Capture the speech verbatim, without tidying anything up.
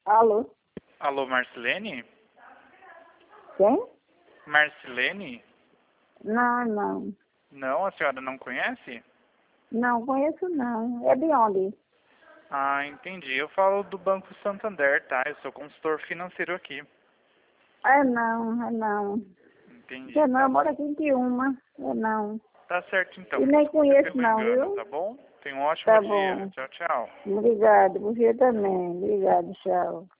Alô? Alô, Marcilene? Quem? Marcilene? Não, não. Não, a senhora não conhece? Não conheço não. É de onde? Ah, entendi. Eu falo do Banco Santander, tá? Eu sou consultor financeiro aqui. É não, é não. Entendi. É não, eu Tá, moro aqui em Piúma. É não. tá certo então. E nem Desculpe conheço pelo não, engano, viu? tá bom? Tenha um ótimo Tá dia. bom. Tchau, tchau. Obrigado. Você também. Obrigado, tchau.